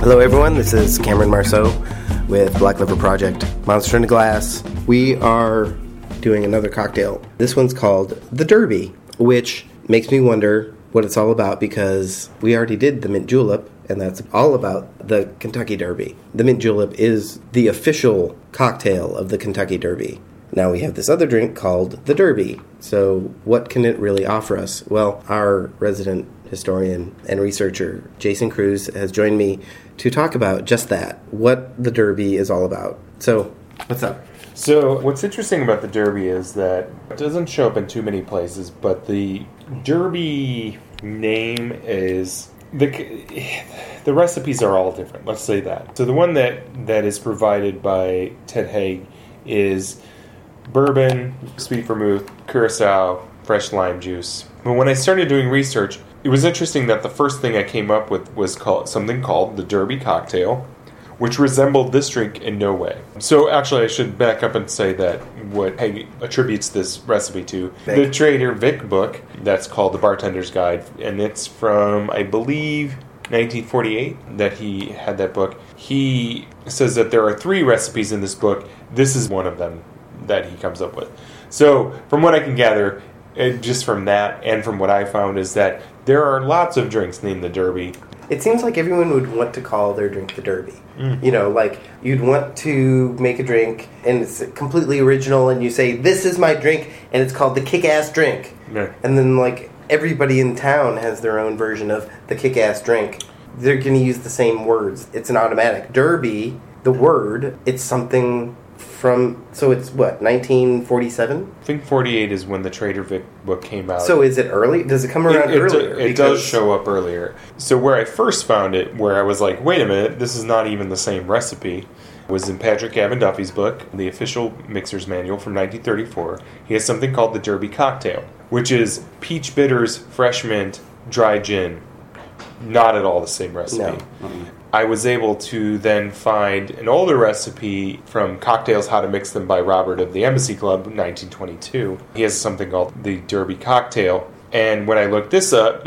Hello everyone, this is Cameron Marceau with Black Liver Project, Monster in a Glass. We are doing another cocktail. This one's called the Derby, which makes me wonder what it's all about because we already did the Mint Julep, and that's all about the Kentucky Derby. The Mint Julep is the official cocktail of the Kentucky Derby. Now we have this other drink called the Derby. So what can it really offer us? Well, our resident historian and researcher, Jason Cruz, has joined me to talk about just that, what the Derby is all about. So, what's up? So, what's interesting about the Derby is that it doesn't show up in too many places, but the Derby name is... The recipes are all different, let's say that. So the one that is provided by Ted Haig is bourbon, sweet vermouth, curacao, fresh lime juice. But when I started doing research, it was interesting that the first thing I came up with was something called the Derby cocktail, which resembled this drink in no way. So actually I should back up and say that what Haig attributes this recipe to, the Trader Vic book that's called The Bartender's Guide, and it's from, I believe, 1948 that he had that book. He says that there are 3 recipes in this book. This is one of them that he comes up with. So from what I can gather, just from that and from what I found, is that there are lots of drinks named the Derby. It seems like everyone would want to call their drink the Derby. You know, like you'd want to make a drink and it's completely original and you say, this is my drink, and it's called the Kick-Ass Drink. Yeah. And then like everybody in town has their own version of the Kick-Ass Drink. They're going to use the same words. It's an automatic. Derby, the word, it's something from, so it's what, 1947? I think 48 is when the Trader Vic book came out. So is it early? Does it come around earlier? It does show up earlier. So where I first found it, where I was like, wait a minute, this is not even the same recipe, was in Patrick Gavin Duffy's book, the official mixer's manual from 1934. He has something called the Derby cocktail, which is peach bitters, fresh mint, dry gin. Not at all the same recipe. No. Mm-hmm. I was able to then find an older recipe from Cocktails How to Mix Them by Robert of the Embassy Club, 1922. He has something called the Derby cocktail. And when I looked this up,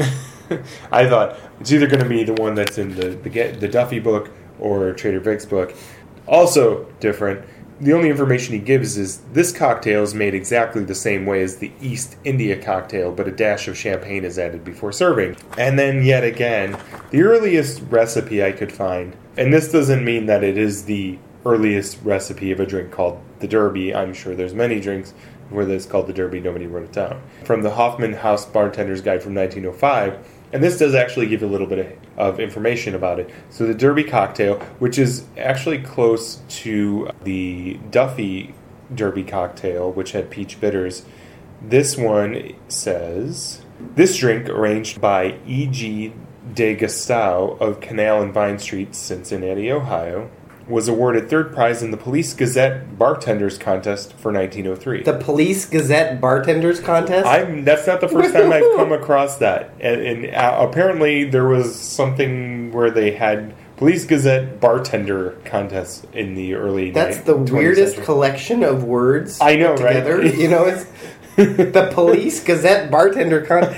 I thought it's either going to be the one that's in the Duffy book or Trader Vic's book. Also different. The only information he gives is this cocktail is made exactly the same way as the East India cocktail, but a dash of champagne is added before serving. And then yet again, the earliest recipe I could find, and this doesn't mean that it is the earliest recipe of a drink called the Derby. I'm sure there's many drinks where it's called the Derby, nobody wrote it down. From the Hoffman House Bartender's Guide from 1905, and this does actually give a little bit of information about it. So the Derby cocktail, which is actually close to the Duffy Derby cocktail, which had peach bitters, this one says, this drink, arranged by E.G. de Gastau of Canal and Vine Street, Cincinnati, Ohio, was awarded 3rd prize in the Police Gazette Bartenders Contest for 1903. The Police Gazette Bartenders Contest? That's not the first time I've come across that. And apparently there was something where they had Police Gazette Bartender Contest in the early That's the weirdest collection of words I know, together. Right? You know, it's the Police Gazette Bartender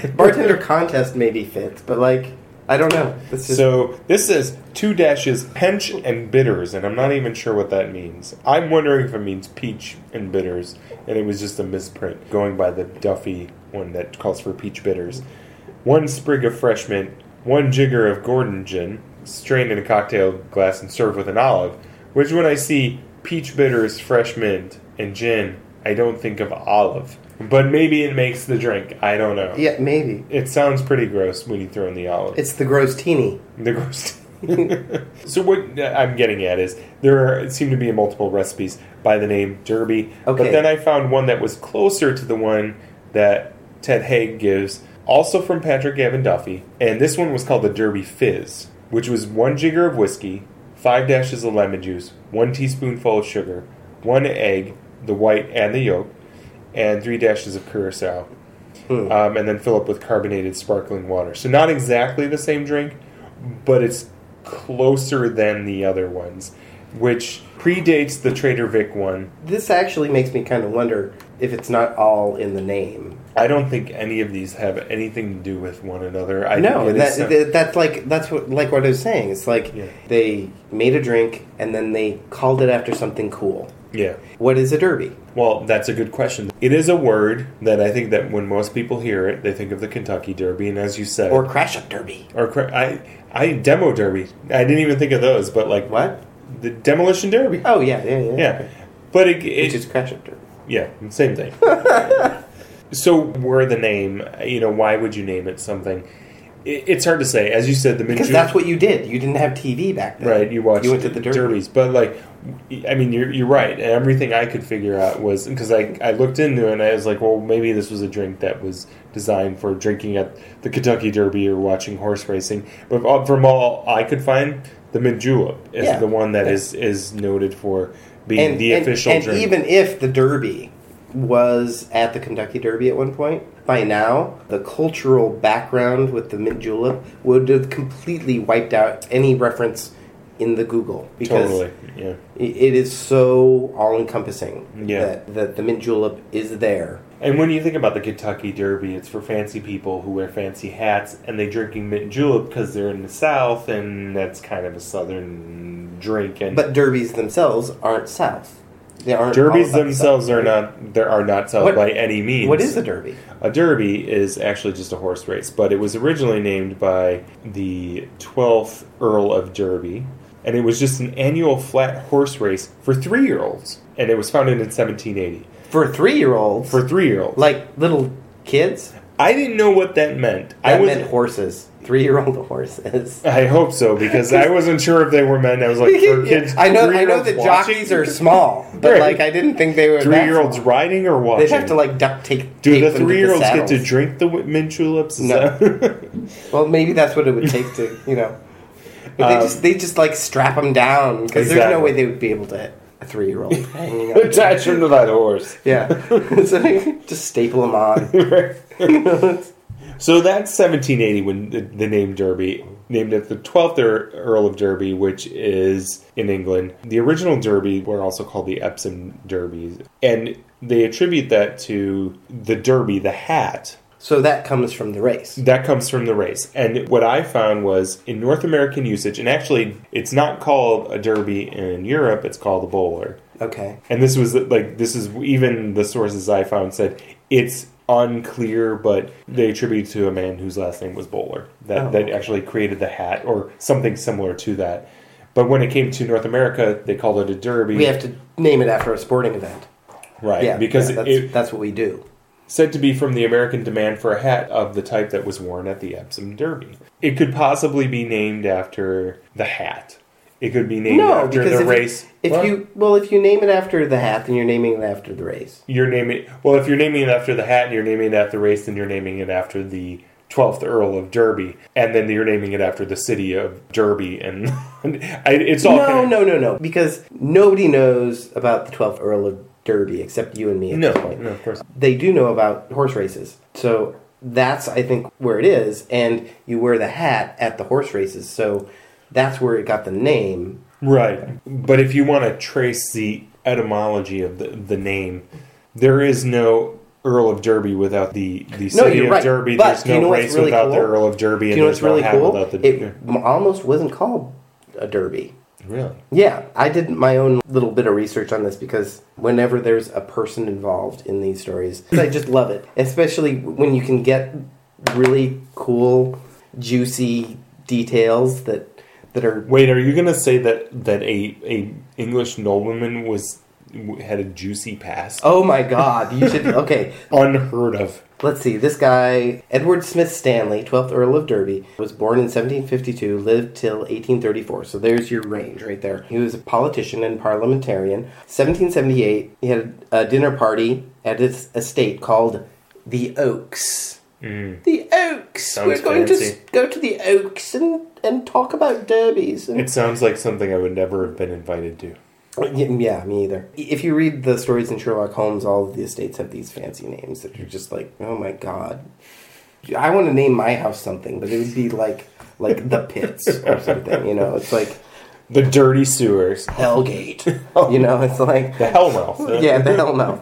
Contest maybe fits, but like, I don't know. So this says 2 dashes hench and bitters, and I'm not even sure what that means. I'm wondering if it means peach and bitters, and it was just a misprint going by the Duffy one that calls for peach bitters. 1 sprig of fresh mint, 1 jigger of Gordon gin, strained in a cocktail glass and served with an olive, which when I see peach bitters, fresh mint, and gin, I don't think of olive. But maybe it makes the drink. I don't know. Yeah, maybe. It sounds pretty gross when you throw in the olive. It's the gross teeny. The gross So what I'm getting at is there seem to be multiple recipes by the name Derby. Okay. But then I found one that was closer to the one that Ted Haig gives, also from Patrick Gavin Duffy. And this one was called the Derby Fizz, which was 1 jigger of whiskey, 5 dashes of lemon juice, 1 teaspoonful of sugar, 1 egg, the white and the yolk, and 3 dashes of curacao. And then fill up with carbonated sparkling water. So not exactly the same drink, but it's closer than the other ones. which predates the Trader Vic one. This actually makes me kind of wonder if it's not all in the name. I don't think any of these have anything to do with one another. That's what I was saying. It's like they made a drink and then they called it after something cool. Yeah. What is a derby? Well, that's a good question. It is a word that I think that when most people hear it, they think of the Kentucky Derby, and as you said, or Crash Up Derby, or I Demo Derby. I didn't even think of those, but like what? The Demolition Derby. Oh yeah. Okay. But which is Crash Up Derby. Yeah, same thing. So, where the name? Why would you name it something? It's hard to say. As you said, because that's what you did. You didn't have TV back then, right? You went to the derbies, but like, I mean, you're right. And everything I could figure out was because I looked into it and I was like, well, maybe this was a drink that was designed for drinking at the Kentucky Derby or watching horse racing. But from all I could find, the mint julep is the one that is noted for being the official drink. And even if the Derby was at the Kentucky Derby at one point, by now, the cultural background with the mint julep would have completely wiped out any reference in the Google. Because totally, yeah. It is so all-encompassing that the mint julep is there. And when you think about the Kentucky Derby, it's for fancy people who wear fancy hats, and they're drinking mint julep because they're in the South, and that's kind of a Southern drink. But derbies themselves aren't South. Derbies themselves are not South by any means. What is a derby? A derby is actually just a horse race, but it was originally named by the 12th Earl of Derby, and it was just an annual flat horse race for 3-year-olds, and it was founded in 1780. For 3-year-olds? For 3-year-olds. Like little kids? I didn't know what that meant. That meant horses. 3-year-old horses. I hope so, because I wasn't sure if they were meant. I was like, for kids. I know that jockeys are small, but right. I didn't think they were 3-year-olds riding or watching. They'd have to duct tape. Do the 3-year-olds get to drink the mint juleps? No. Well, maybe that's what it would take to, But they just strap them down because there's no way they would be able to. A 3-year-old hanging up. Attach him to that horse. Yeah. So just staple them on. So that's 1780 when the name Derby, named after the 12th Earl of Derby, which is in England. The original Derby were also called the Epsom Derbies. And they attribute that to the Derby, the hat. So that comes from the race. That comes from the race. And what I found was in North American usage, and actually it's not called a Derby in Europe, it's called a bowler. Okay. And this is even the sources I found said it's unclear, but they attribute to a man whose last name was Bowler that actually created the hat or something similar to that. But when it came to North America, they called it a derby. We have to name it after a sporting event. Right. Yeah, because that's what we do. Said to be from the American demand for a hat of the type that was worn at the Epsom Derby. It could possibly be named after the hat. It could be named after the race. If you name it after the hat, then you're naming it after the race. If you're naming it after the hat and you're naming it after the race, then you're naming it after the 12th Earl of Derby, and then you're naming it after the city of Derby, and it's all no, because nobody knows about the 12th Earl of Derby except you and me at this point. No, of course. They do know about horse races, so that's, I think, where it is, and you wear the hat at the horse races, so that's where it got the name. Right. But if you want to trace the etymology of the name, there is no Earl of Derby without the city of Derby. But there's no race really without cool? the Earl of Derby, and there's no hat without the... It almost wasn't called a derby. Really? Yeah. I did my own little bit of research on this because whenever there's a person involved in these stories, I just love it. Especially when you can get really cool, juicy details that are... Wait, are you going to say that a English nobleman had a juicy past? Oh my God! You should... Okay. Unheard of. Let's see. This guy, Edward Smith Stanley, 12th Earl of Derby, was born in 1752, lived till 1834. So there's your range right there. He was a politician and parliamentarian. 1778, he had a dinner party at his estate called the Oaks. Mm. The Oaks! Sounds We're going fancy. to go to the Oaks and talk about derbies. It sounds like something I would never have been invited to. Yeah, me either. If you read the stories in Sherlock Holmes, all of the estates have these fancy names that you're just like, oh my God. I want to name my house something, but it would be like the Pits or something, It's like... The dirty sewers. Hellgate. You know, it's like... The Hellmouth. Yeah, the Hellmouth.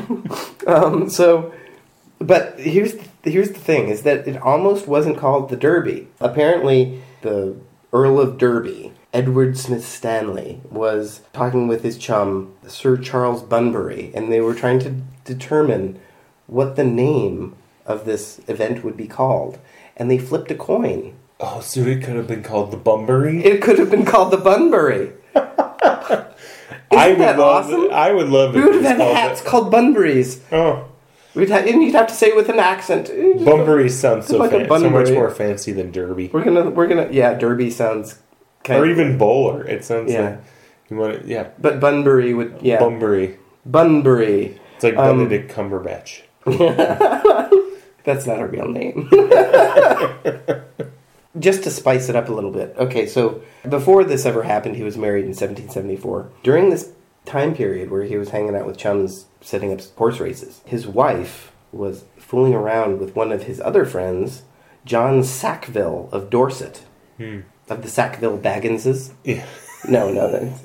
But here's the thing, is that it almost wasn't called the Derby. Apparently, the Earl of Derby, Edward Smith Stanley, was talking with his chum, Sir Charles Bunbury, and they were trying to determine what the name of this event would be called. And they flipped a coin. Oh, so it could have been called the Bunbury? It could have been called the Bunbury. Isn't that awesome? I would love it. We would have had hats called Bunburys. Oh. And you'd have to say it with an accent. Bunbury sounds so like fancy. So much more fancy than Derby. We're gonna yeah, Derby sounds kind or of... even bowler. It sounds like you want it, yeah. But Bunbury would, yeah. Bunbury. It's like Benedict Cumberbatch. That's not a real name. Just to spice it up a little bit. Okay, so before this ever happened, he was married in 1774. During this time period where he was hanging out with chums setting up horse races, his wife was fooling around with one of his other friends, John Sackville of Dorset. Of the Sackville Bagginses. Yeah. No. Those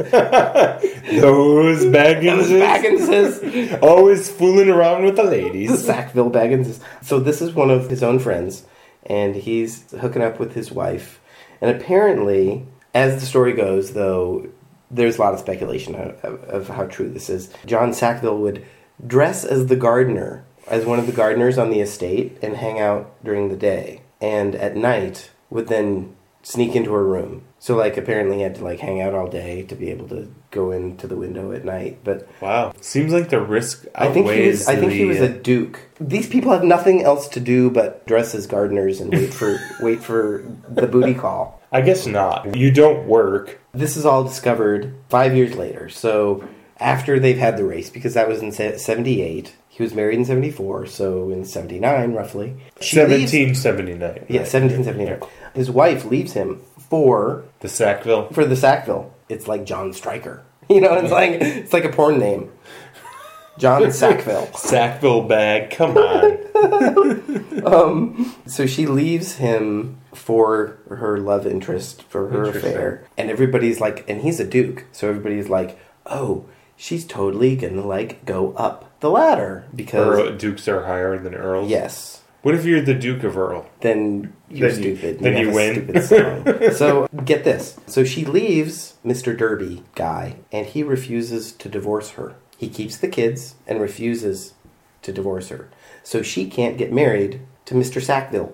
Bagginses. Always fooling around with the ladies. The Sackville Bagginses. So this is one of his own friends, and he's hooking up with his wife. And apparently, as the story goes, though, there's a lot of speculation of how true this is. John Sackville would dress as the gardener, as one of the gardeners on the estate, and hang out during the day. And at night, would then sneak into her room. So, apparently he had to, hang out all day to be able to go into the window at night. But wow. Seems like the risk outweighs I think he was a duke. These people have nothing else to do but dress as gardeners and wait for the booty call. I guess not. You don't work. This is all discovered 5 years later. So, after they've had the race, because that was in 78... He was married in 74, so in 79, roughly. 1779. Yeah, 1779. Yeah. His wife leaves him for... The Sackville? For the Sackville. It's like John Stryker. You know, it's like a porn name. John Sackville. Sackville bag, come on. So she leaves him for her love interest, for her affair. And everybody's like... And he's a duke, so everybody's like, oh... She's totally gonna, go up the ladder, because... Dukes are higher than earls? Yes. What if you're the Duke of Earl? Then you're stupid. Then you win? Stupid song. So, get this. So she leaves Mr. Derby guy, and he refuses to divorce her. He keeps the kids and refuses to divorce her. So she can't get married to Mr. Sackville.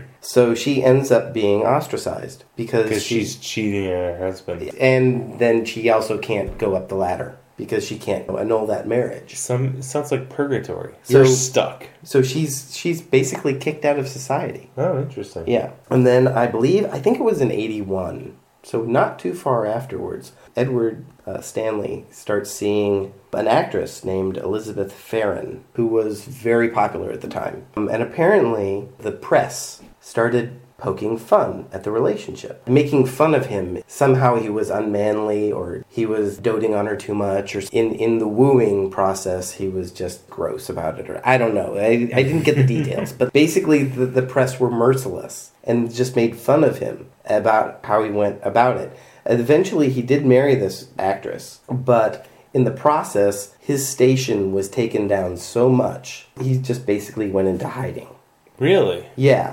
So she ends up being ostracized, because she's cheating on her husband. And then she also can't go up the ladder, because she can't annul that marriage. Sounds like purgatory. You're stuck. So she's basically kicked out of society. Oh, interesting. Yeah. And then I think it was in 81, so not too far afterwards, Edward Stanley starts seeing an actress named Elizabeth Farren, who was very popular at the time. And apparently the press started poking fun at the relationship, making fun of him. Somehow he was unmanly, or he was doting on her too much, or in the wooing process he was just gross about it, or I don't know. I didn't get the details, but basically the press were merciless and just made fun of him about how he went about it. Eventually he did marry this actress, but in the process his station was taken down so much he just basically went into hiding. Really? Yeah.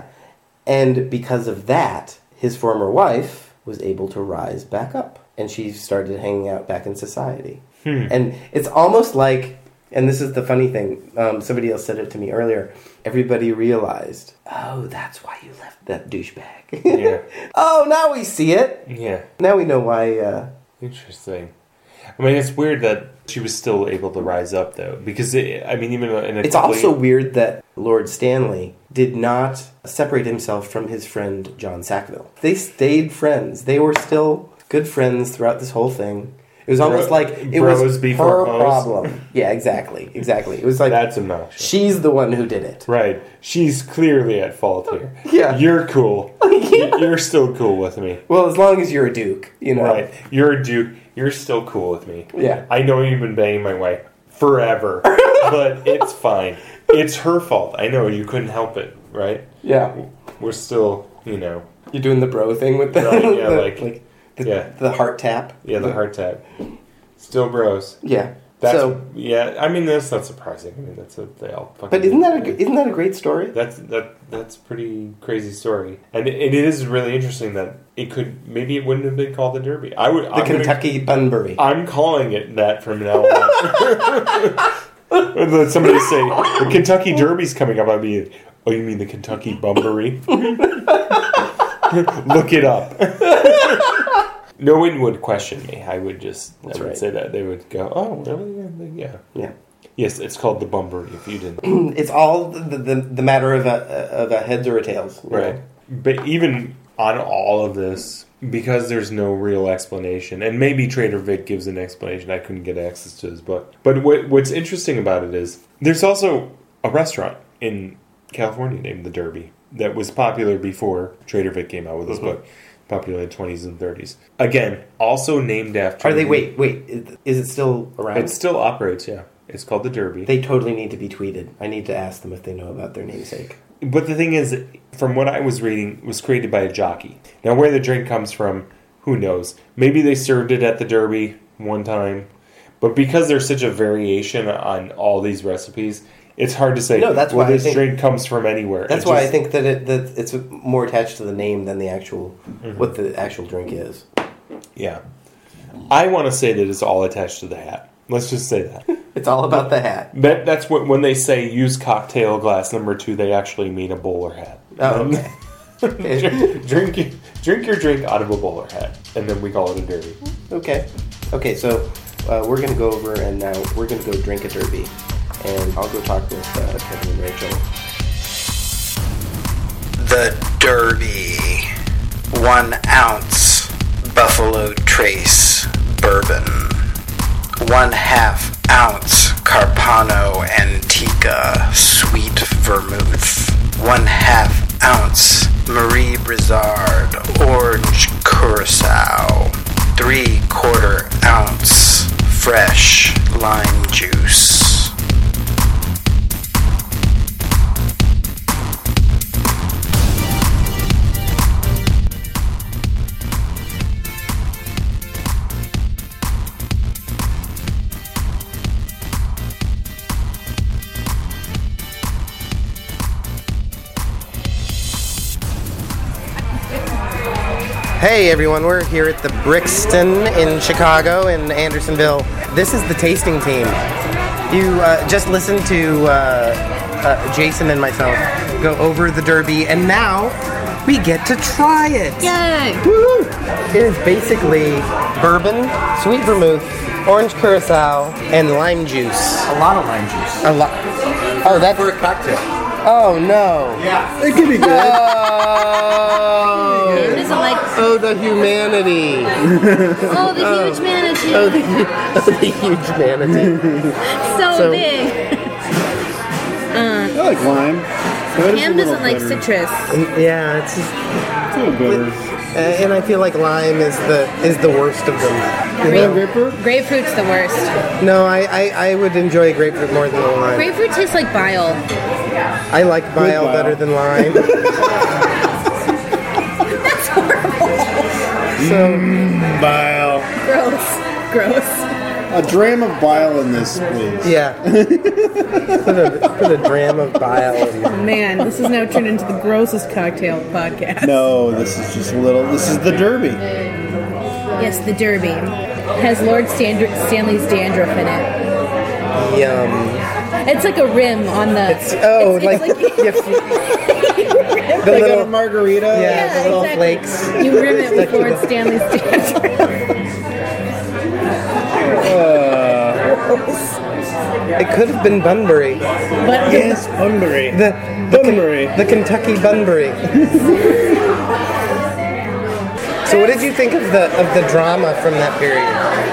And because of that, his former wife was able to rise back up. And she started hanging out back in society. And it's almost like, and this is the funny thing, somebody else said it to me earlier, everybody realized, oh, that's why you left that douchebag. Yeah. Oh, now we see it. Yeah. Now we know why. Interesting. I mean, it's weird that she was still able to rise up, though, because even in a it's also weird that Lord Stanley did not separate himself from his friend John Sackville. They stayed friends. They were still good friends throughout this whole thing. It was almost like it was her problem. Yeah, exactly. It was like, that's obnoxious. She's the one who did it. Right. She's clearly at fault here. Yeah. You're cool. Yeah. You're still cool with me. Well, as long as you're a duke, you know. Right. You're a duke. You're still cool with me. Yeah. I know you've been banging my wife forever, but it's fine. It's her fault. I know you couldn't help it, right? Yeah. We're still, you know. You're doing the bro thing with the... Right, yeah, The heart tap. Yeah, the heart tap. Still gross. Yeah. Yeah, I mean, that's not surprising. I mean, that's what they all fucking... But isn't that a great story? That's a pretty crazy story. And it is really interesting that maybe it wouldn't have been called the Derby. Kentucky Bunbury. I'm calling it that from now on. When somebody say, the Kentucky Derby's coming up, I'd be, oh, you mean the Kentucky Bunbury? Look it up. No one would question me. I would say that. They would go, oh, really? Yeah. Yeah. Yes, it's called the Bunbury, if you didn't. It's all the matter of a heads or a tails. Right. Know? But even on all of this, because there's no real explanation, and maybe Trader Vic gives an explanation, I couldn't get access to his book. But what's interesting about it is, there's also a restaurant in California named the Derby that was popular before Trader Vic came out with his book. Popular in the 20s and 30s. Again, also named after... Are they... Wait. Is it still around? It still operates, yeah. It's called the Derby. They totally need to be tweeted. I need to ask them if they know about their namesake. But the thing is, from what I was reading, it was created by a jockey. Now, where the drink comes from, who knows? Maybe they served it at the Derby one time. But because there's such a variation on all these recipes... It's hard to say. No, that's why this drink comes from anywhere. That's why I think that it's more attached to the name than the actual what the actual drink is. Yeah, I want to say that it's all attached to the hat. Let's just say that it's all about the hat. That's what when they say use cocktail glass number 2, they actually mean a bowler hat. Oh, okay. drink your drink out of a bowler hat, and then we call it a Derby. Okay. So we're gonna go over and now we're gonna go drink a Derby. And I'll go talk with Kevin and Rachel. The Derby. 1 ounce Buffalo Trace bourbon. 1/2 ounce Carpano Antica sweet vermouth. 1/2 ounce Marie Brizard orange curacao. 3/4 ounce fresh lime juice. Hey everyone, we're here at the Brixton in Chicago in Andersonville. This is the tasting team. You just listened to Jason and myself go over the Derby, and now we get to try it. Yay! Woo! It is basically bourbon, sweet vermouth, orange curacao, and lime juice. A lot of lime juice. A lot. Oh, that's For a cocktail. Oh no! Yeah, it could be good. Oh, the humanity! Oh, the huge manatee! Oh, the huge manatee! So big. I like lime. Cam doesn't like citrus. Yeah, it's just, It's a little bitter. and I feel like lime is the worst of them. You know? Grapefruit? Grapefruit's the worst. No, I would enjoy grapefruit more than the lime. Grapefruit tastes like bile. I like bile better than lime. That's horrible. So Bile. Gross. A dram of bile in this, please. yeah, put a dram of bile in there. Man, this has now turned into the grossest cocktail podcast. No, this is just a little. This is the Derby. Yes, the Derby. Has Lord Stanley's dandruff in it. Yum. It's like a rim on the... It's the Like little on a margarita. Yeah, the little exactly. flakes. You rim it with Lord Stanley's dandruff. It could have been Bunbury. But Yes, Bunbury. Bunbury. The Kentucky Bunbury. So what did you think of the drama from that period?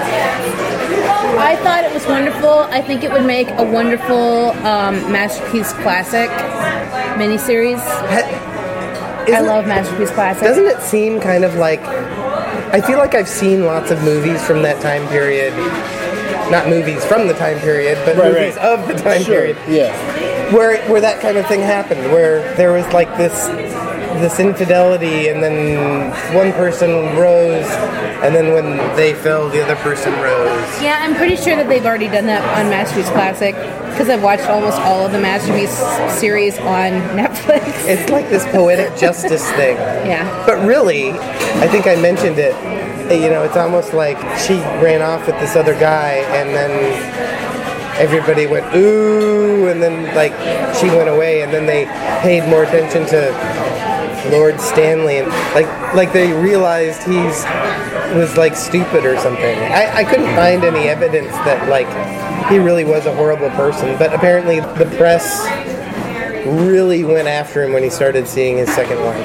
I thought it was wonderful. I think it would make a wonderful Masterpiece Classic miniseries. I love Masterpiece Classic. Doesn't it seem kind of like... I feel like I've seen lots of movies from that time period. Not movies from the time period, but movies of the time period. Yeah. Where that kind of thing happened, where there was like this this infidelity, and then one person rose, and then when they fell, the other person rose. Yeah, I'm pretty sure that they've already done that on Masterpiece Classic because I've watched almost all of the Masterpiece series on Netflix. It's like this poetic justice thing. Yeah. But really, I think I mentioned it, you know, it's almost like she ran off with this other guy, and then everybody went, ooh, and then, like, she went away, and then they paid more attention to Lord Stanley, and, like they realized was, like, stupid or something. I couldn't find any evidence that, like, he really was a horrible person, but apparently the press really went after him when he started seeing his second wife.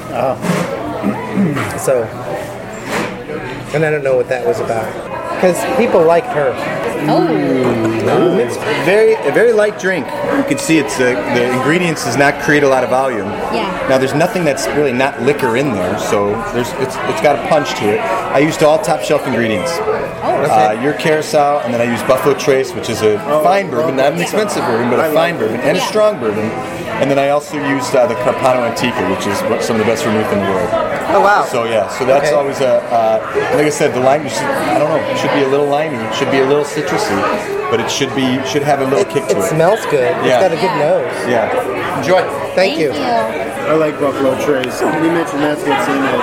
So, and I don't know what that was about. Because people liked her. It's a very light drink. You can see it's the ingredients does not create a lot of volume. Yeah. Now there's nothing that's really not liquor in there, so it's got a punch to it. I used all top shelf ingredients. Your Curacao, and then I used Buffalo Trace, which is a fine bourbon, not an expensive bourbon, but a fine bourbon and a strong bourbon. And then I also used the Carpano Antica, which is some of the best vermouth in the world. Oh wow! So that's always like I said, the lime. I don't know. It should be a little limey. It should be a little citrusy, but it should have a little kick to it. It smells good. Yeah. It's got a good nose. Yeah. Enjoy. Thank you. I like Buffalo Trace. You mentioned that's what's in it.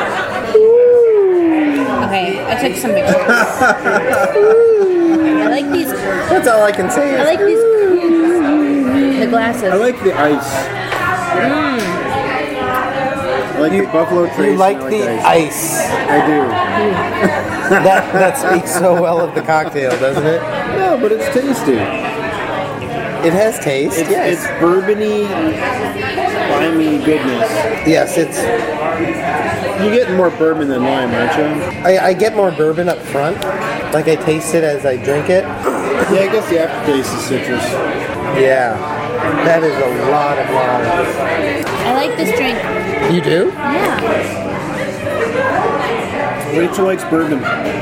Okay, I took some pictures. I like these. That's all I can say. I like these. The glasses. I like the ice. I like the Buffalo Trace. You like and the ice. I do. That speaks so well of the cocktail, doesn't it? No, but it's tasty. It has taste. It's bourbony, limey goodness. Yes, it's. You're getting more bourbon than lime, aren't you? I get more bourbon up front. Like I taste it as I drink it. Yeah, I guess the aftertaste is citrus. Yeah, that is a lot of lime. I like this drink. You do? Yeah. Rachel likes bourbon.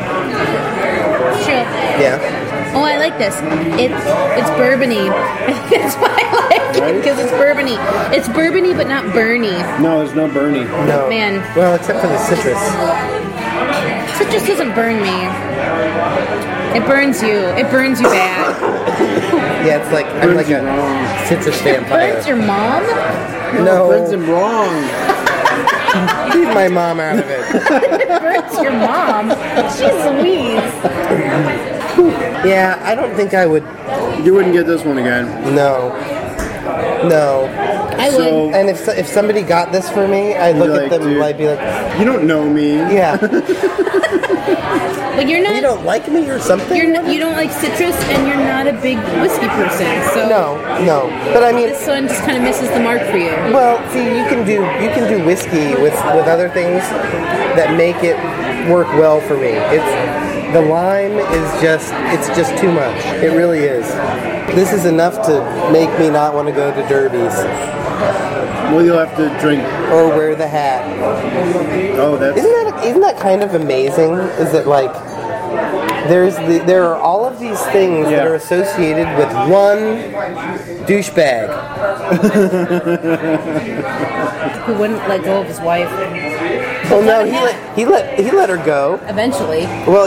True. Yeah. Oh, I like this. It's bourbony. That's why I like it, because it's bourbony. It's bourbony, but not burny. No, there's no Bernie. No. Man. Well, except for the citrus. Citrus doesn't burn me. It burns you. It burns you bad. Yeah, it's like I'm like a citrus vampire. Burns your mom? No, Burns him wrong. leave my mom out of it. It burns your mom. Jeez Louise. Yeah, I don't think I would. You wouldn't get this one again. No. I So- would. And if somebody got this for me, I'd look You're at like, them dude. and I'd be like, You don't know me. yeah, But you're you not. don't like me or something? You don't like citrus, and you're not a big whiskey person. So No. But I mean, this one just kind of misses the mark for you. well, see, you can do whiskey with other things that make it work well for me. The lime is just too much. It really is. This is enough to make me not want to go to derbies Well, you'll have to drink. or wear the hat. Oh, that's. Isn't that kind of amazing? Is it like there are all of these things that Yeah. are associated with one douchebag. Who wouldn't let go of his wife? Well, no, he let her go. Eventually, Well,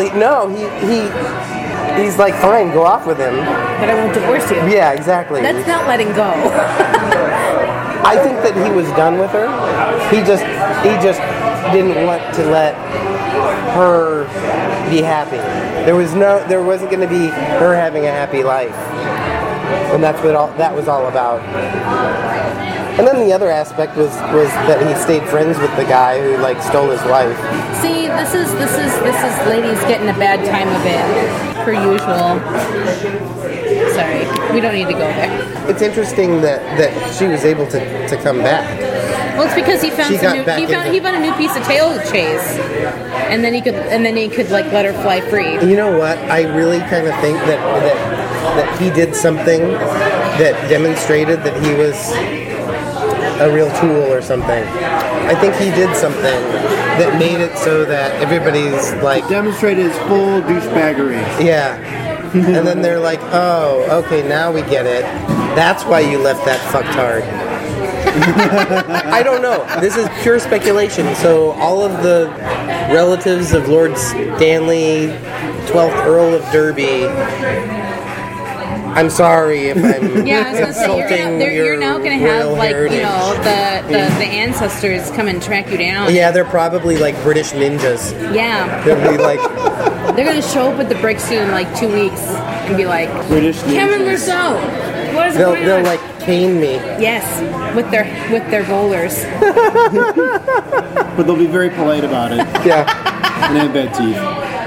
he's like, fine, go off with him. but I won't divorce you. Yeah, exactly. That's not letting go. I think that he was done with her. He just didn't want to let her be happy. There wasn't going to be her having a happy life, and that's what that was all about. And then the other aspect was that he stayed friends with the guy who like stole his wife. See, this is ladies getting a bad time of it, per usual. Sorry, we don't need to go there. It's interesting that she was able to come back. Well, it's because he found She got he back found a new piece of tail to chase, and then he could like let her fly free. You know what? I really kind of think that he did something that demonstrated that he was a real tool or something. I think he did something that made it so that everybody's like, Demonstrated his full douchebaggery. yeah. And then they're like, oh, okay, now we get it. That's why you left that fucktard. I don't know. This is pure speculation. So all of the relatives of Lord Stanley, 12th Earl of Derby. I'm sorry if I'm Yeah, I was gonna say insulting you're now gonna have royal like heritage. you know the ancestors come and track you down. Yeah, they're probably like British ninjas. Yeah. They'll be like, They're gonna show up at the Brixton in like 2 weeks and be like, British Cameron ninjas. Rousseau, what is they'll going on? like cane me. Yes, with their bowlers. But they'll be very polite about it Yeah. and have bad teeth.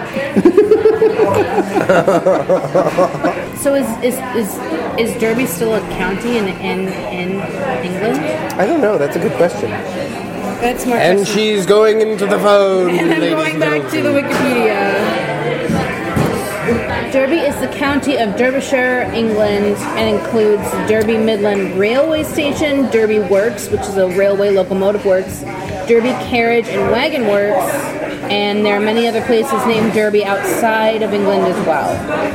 So is Derby still a county in England? I don't know. That's a good question. That's more. And she's going into the phone. And I'm ladies going and back to the Wikipedia. Derby is the county of Derbyshire, England, and includes Derby Midland Railway Station, Derby Works, which is a railway locomotive works, Derby Carriage and Wagon Works, and there are many other places named Derby outside of England as well.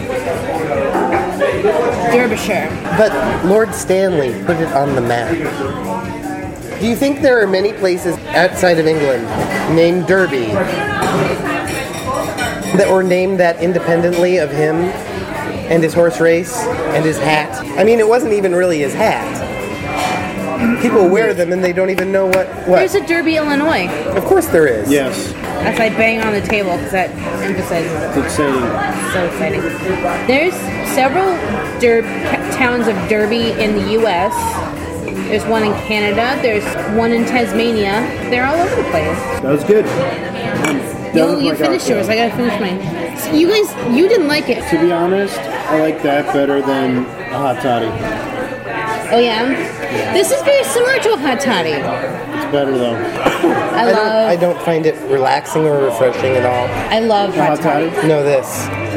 Derbyshire. But Lord Stanley put it on the map. Do you think there are many places outside of England named Derby that were named that independently of him and his horse race and his hat? I mean, it wasn't even really his hat. People wear them and they don't even know what. There's a Derby, Illinois. Of course there is. Yes. As I bang on the table because that emphasizes it. It's exciting. So exciting. There's several towns of Derby in the U.S. There's one in Canada. There's one in Tasmania. They're all over the place. That was good. You finished yours. I gotta finish mine. So you guys, you didn't like it. To be honest, I like that better than a hot toddy. Oh yeah? This is very similar to a hot toddy. It's better though. I don't find it relaxing or refreshing at all. I love A hot hot toddy? toddy. No, this.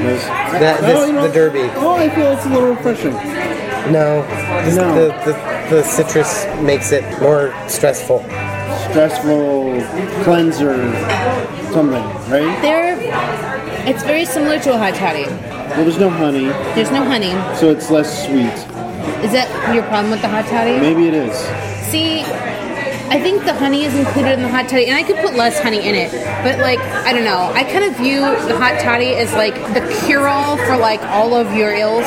The Derby. Oh, I feel it's a little refreshing. No. No. The citrus makes it more stressful. Stressful cleanser, something, right? It's very similar to a hot toddy. Well, there's no honey, There's no honey. so it's less sweet. Is that your problem with the hot toddy? Maybe it is. See, I think the honey is included in the hot toddy, and I could put less honey in it. But like, I don't know. I kind of view the hot toddy as like the cure-all for like all of your ills.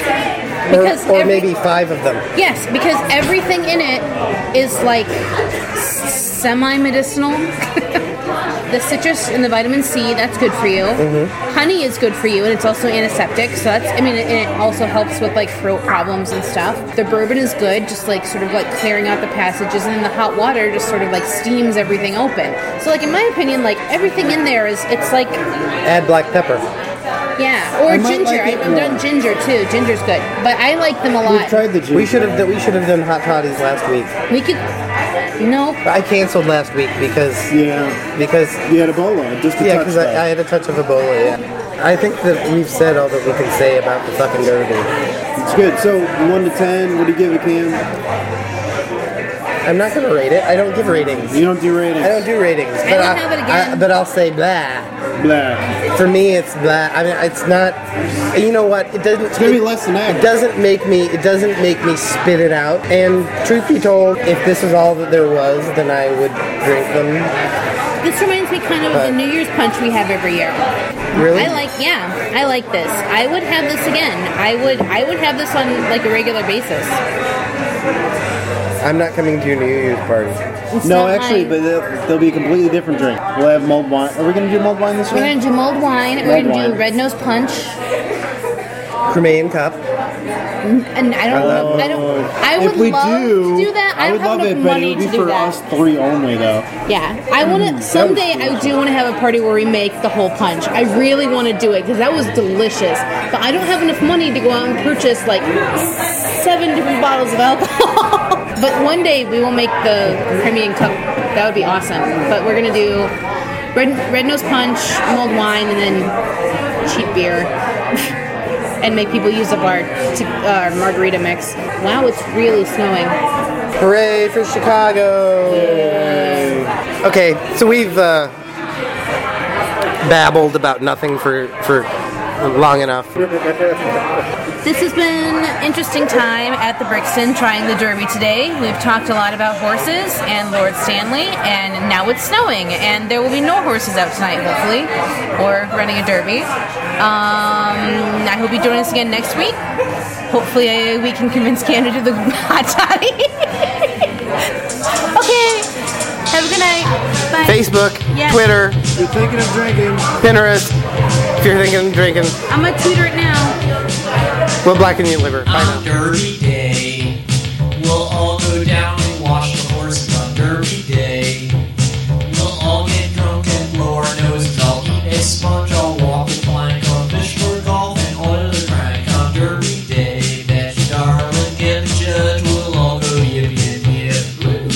Or maybe 5 of them. Yes, because everything in it is like semi-medicinal. The citrus and the vitamin C, that's good for you. Honey is good for you, and it's also antiseptic. So that's, and it also helps with like throat problems and stuff. The bourbon is good, just like sort of like clearing out the passages, and then the hot water just sort of like steams everything open. So like in my opinion, like everything in there is, it's like, Add black pepper. yeah, or I might ginger. like it I've done more. ginger too. Ginger's good, but I like them a lot. We've tried the ginger. We should have done hot toddies last week. We could, no, I canceled last week because Yeah. you had Ebola. Just a touch because I had a touch of Ebola. Yeah. I think that we've said all that we can say about the fucking Derby. It's good. So 1 to 10, what do you give it, Cam? I'm not gonna rate it. I don't give ratings. You don't do ratings. I don't do ratings. I don't have it again. But I'll say blah. Blah. For me, it's blah. I mean, it's not. You know what? It doesn't. It's gonna be less than It average. doesn't make me. It doesn't make me spit it out. And truth be told, if this is all that there was, then I would drink them. this reminds me kind of of the New Year's punch we have every year. Really? I like this. I would have this again. I would have this on like a regular basis. I'm not coming to your New Year's party. It's No, not actually, mine. but there'll be a completely different drink. We'll have mulled wine. Are we going to do mulled wine this We're year? gonna do mulled wine. We're Mulled gonna do wine. red nose punch, Cremain cup. and I would If we love do, to do that. I would don't have love enough it, but money it would to be do for that. us 3 only, though. Yeah, I want to. Someday I do want to have a party where we make the whole punch. I really want to do it because that was delicious. But I don't have enough money to go out and purchase like 7 different bottles of alcohol. But one day we will make the Crimean cup. That would be awesome. But we're gonna do red nose punch, mulled wine, and then cheap beer. And make people use up our margarita mix. Wow, it's really snowing. Hooray for Chicago! Okay, so we've babbled about nothing for long enough. This has been an interesting time at the Brixton trying the Derby today. We've talked a lot about horses and Lord Stanley, and now it's snowing, and there will be no horses out tonight, hopefully, or running a Derby. I hope you join us again next week. Hopefully we can convince Cam to do the hot toddy. Okay. Have a good night. Bye. Facebook, Yes. Twitter, If you're thinking of drinking, Pinterest. If you're thinking of drinking, I'm going to tweeter it now. we'll blacken your liver. Bye now. On Derby Day, we'll all go down and wash the horses on Derby Day. We'll all get drunk and blow our noses. I'll eat a sponge, I'll walk the plank, I'll fish for golf and oil the crank on Derby Day. Bet you darling, get the judge, we'll all go yip yip yip. Woo.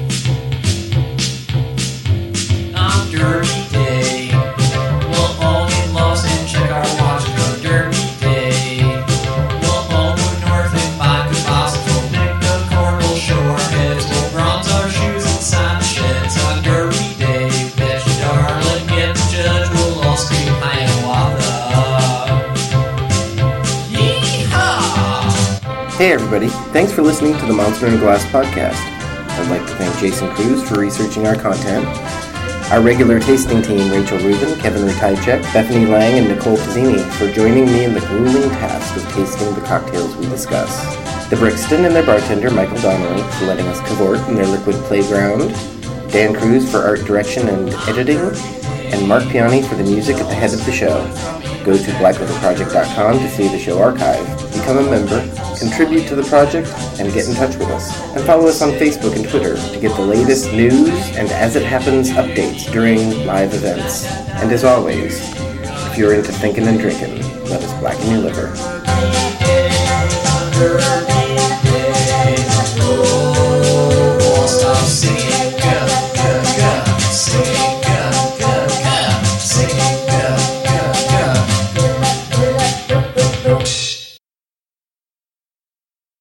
On Derby Day, we'll all get lost and check our watches on Derby Day. We'll all go north and buy composites. We'll pick the corn, we'll show our heads. We'll bronze our shoes inside the sheds on Derby Day. Bet you darling, get the judge, we'll all scream Hiawatha. Yeehaw! Hey everybody, thanks for listening to the Monster in Glass podcast. I'd like to thank Jason Cruz for researching our content, our regular tasting team, Rachel Rubin, Kevin Rutajczak, Bethany Lang, and Nicole Pizzini, for joining me in the grueling task of tasting the cocktails we discuss. The Brixton and their bartender, Michael Donnelly, for letting us cavort in their liquid playground, Dan Cruz for art direction and editing, and Mark Piani for the music at the head of the show. Go to blackriverproject.com to see the show archive, become a member, contribute to the project, and get in touch with us. And follow us on Facebook and Twitter to get the latest news and as it happens updates during live events. And as always, if you're into thinking and drinking, let us blacken your liver. Derby